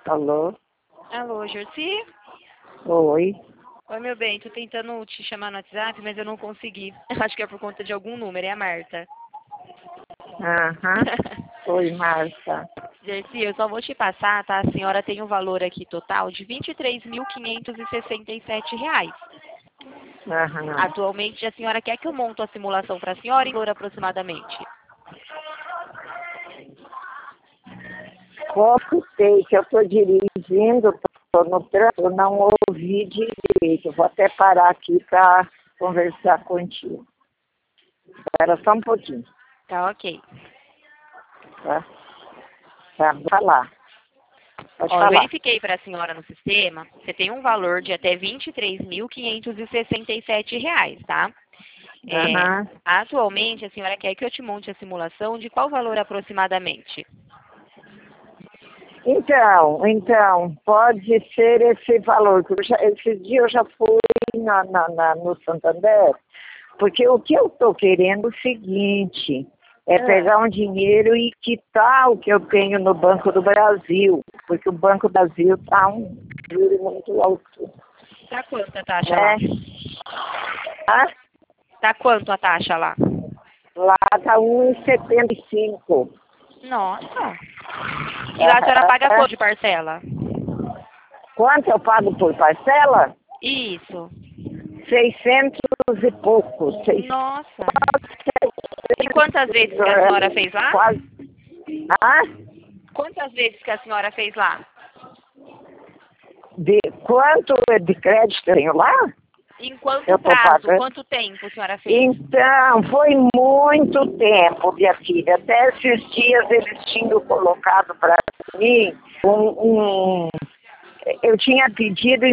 Alô? Alô, Jorci? Oi. Oi, meu bem, tô tentando te chamar no WhatsApp, mas eu não consegui. Acho que é por conta de algum número, é a Marta. Aham. Oi, Marta. Jorci, eu só vou te passar, tá? A senhora tem um valor aqui total de R$ 23.567. Aham. Atualmente, a senhora quer que eu monte a simulação para a senhora em valor aproximadamente? Pouco sei que eu estou dirigindo, estou no trânsito, não ouvi direito. Vou até parar aqui para conversar contigo. Espera só um pouquinho, Tá, ok. tá? Tá, vai lá. Pode Ó, eu falar. verifiquei para a senhora no sistema, você tem um valor de até R$ 23.567, tá? Aham. Atualmente, a senhora quer que eu te monte a simulação de qual valor aproximadamente? Então, pode ser esse valor. Que esse dia eu já fui no Santander, porque o que eu estou querendo é o seguinte, é pegar um dinheiro e quitar o que eu tenho no Banco do Brasil, porque o Banco do Brasil está um juro muito alto. Tá quanto a taxa lá? Ah, Tá quanto a taxa lá? lá está 1,75. Nossa! E lá a senhora paga quanto de parcela? Quanto eu pago por parcela? Isso. 600 e pouco. Nossa! E quantas vezes que a senhora fez lá? Quase. Ah? Quantas vezes que a senhora fez lá? De quanto de crédito eu tenho lá? Em quanto Eu tô prazo? pagando. Quanto tempo a senhora fez? Então, foi muito tempo, minha filha. Até esses dias eles tinham colocado para mim eu tinha pedido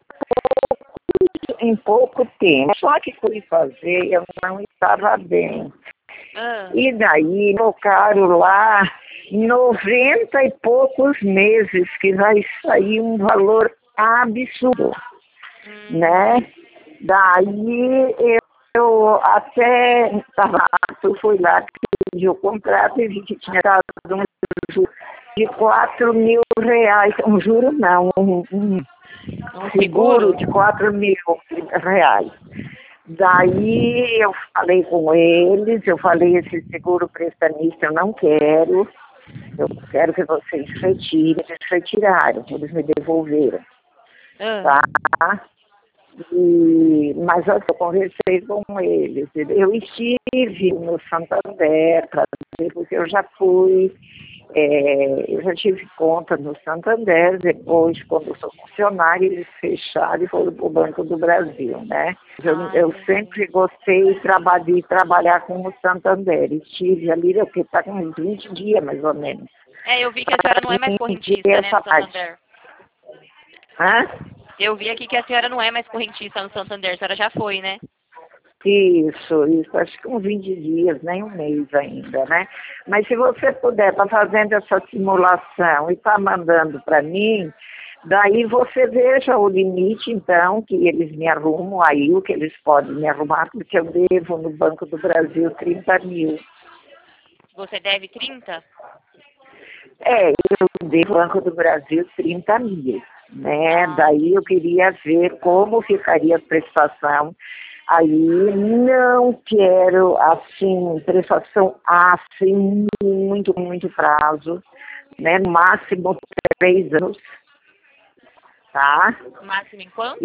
em pouco tempo. Só que fui fazer, eu não estava bem. E daí colocaram lá 90 e poucos meses, que vai sair um valor absurdo, né? Daí eu até eu fui lá, pedi o contrato e vi que tinha dado um juro de R$ 4.000. Um juro não, um seguro de R$ 4.000. Daí eu falei com eles, eu falei, esse seguro prestamista eu não quero, eu quero que vocês retirem. Eles retiraram, eles me devolveram, tá? Mas eu conversei com eles. Eu estive no Santander, porque eu já fui, eu já tive conta no Santander, depois, quando eu sou funcionária, eles fecharam e foram para o Banco do Brasil, né? Eu sempre gostei de trabalhar com o Santander. Estive ali, porque está com uns 20 dias, mais ou menos. Eu vi que a senhora não é mais correntista, né, no Santander. Hã? Eu vi aqui que a senhora não é mais correntista no Santander, a senhora já foi, né? Isso, acho que uns 20 dias, nem um mês ainda, né? Mas se você puder estar fazendo essa simulação e estar mandando para mim, daí você veja o limite, então, que eles me arrumam aí, o que eles podem me arrumar, porque eu devo no Banco do Brasil 30 mil. Você deve 30? Eu devo no Banco do Brasil 30 mil, né? Daí eu queria ver como ficaria a prestação. Aí não quero, assim, prestação assim, muito prazo, né? No máximo 3 anos, tá? Máximo em quanto?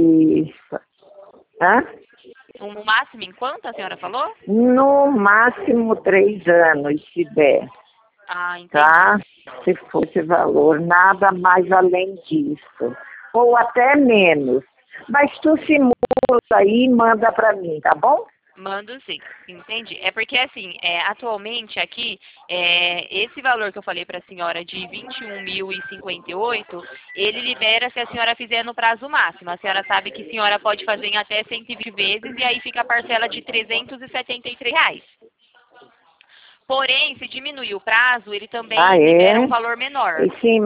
Hã? No máximo em quanto a senhora falou? No máximo 3 anos, se der, Entendi. tá? Se for esse valor, nada mais além disso. Ou até menos. Mas tu simula aí e manda para mim, tá bom? Mando sim, entendi. É porque assim, atualmente aqui, esse valor que eu falei para a senhora de 21.058, ele libera se a senhora fizer no prazo máximo. A senhora sabe que a senhora pode fazer em até 120 vezes e aí fica a parcela de R$ 373. Porém, se diminuir o prazo, ele também libera um valor menor.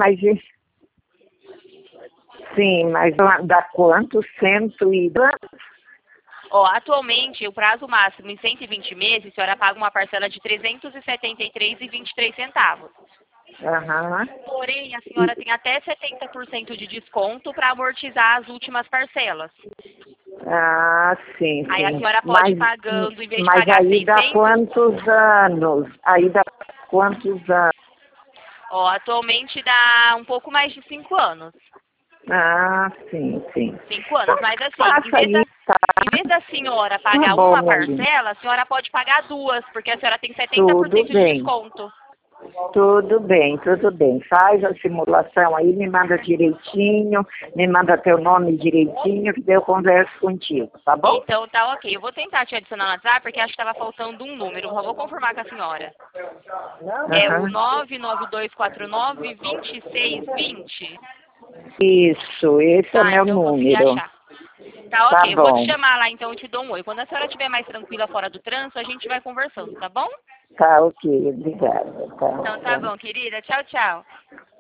Sim, mas dá quanto? Cento e... Atualmente, o prazo máximo em 120 meses, a senhora paga uma parcela de R$ 373,23. Aham. Porém, a senhora tem até 70% de desconto para amortizar as últimas parcelas. Ah, sim, Aí a sim. senhora pode ir pagando, em vez de Mas pagar aí dá 600... quantos anos? Aí dá quantos anos? Ó, atualmente dá um pouco mais de 5 anos. Ah, sim, sim. 5 anos, mas assim, Faça aí, tá? em vez da senhora Tá pagar bom, uma minha linda. parcela, a senhora pode pagar duas, porque a senhora tem Tudo 70% de bem. desconto. Tudo bem, tudo bem. Faz a simulação aí, me manda direitinho, me manda teu nome direitinho, que daí eu converso contigo, tá bom? Então tá ok. Eu vou tentar te adicionar no WhatsApp, porque acho que estava faltando um número. Só vou confirmar com a senhora. É o Aham. 99249-2620. Isso, esse é o Ah, meu então eu consegui número. achar. Tá Tá ok, eu vou te bom. chamar lá, então eu te dou um oi. Quando a senhora estiver mais tranquila fora do trânsito, a gente vai conversando, tá bom? Tá ok, obrigada. Então tá Tá. bom, querida. Tchau, tchau.